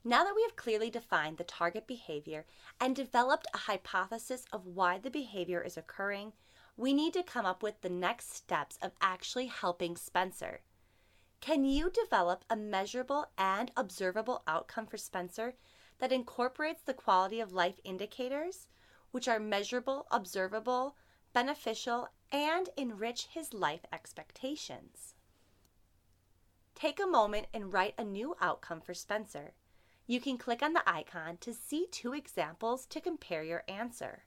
Now that we have clearly defined the target behavior and developed a hypothesis of why the behavior is occurring, we need to come up with the next steps of actually helping Spencer. Can you develop a measurable and observable outcome for Spencer that incorporates the quality of life indicators, which are measurable, observable, beneficial, and enrich his life expectations? Take a moment and write a new outcome for Spencer. You can click on the icon to see 2 examples to compare your answer.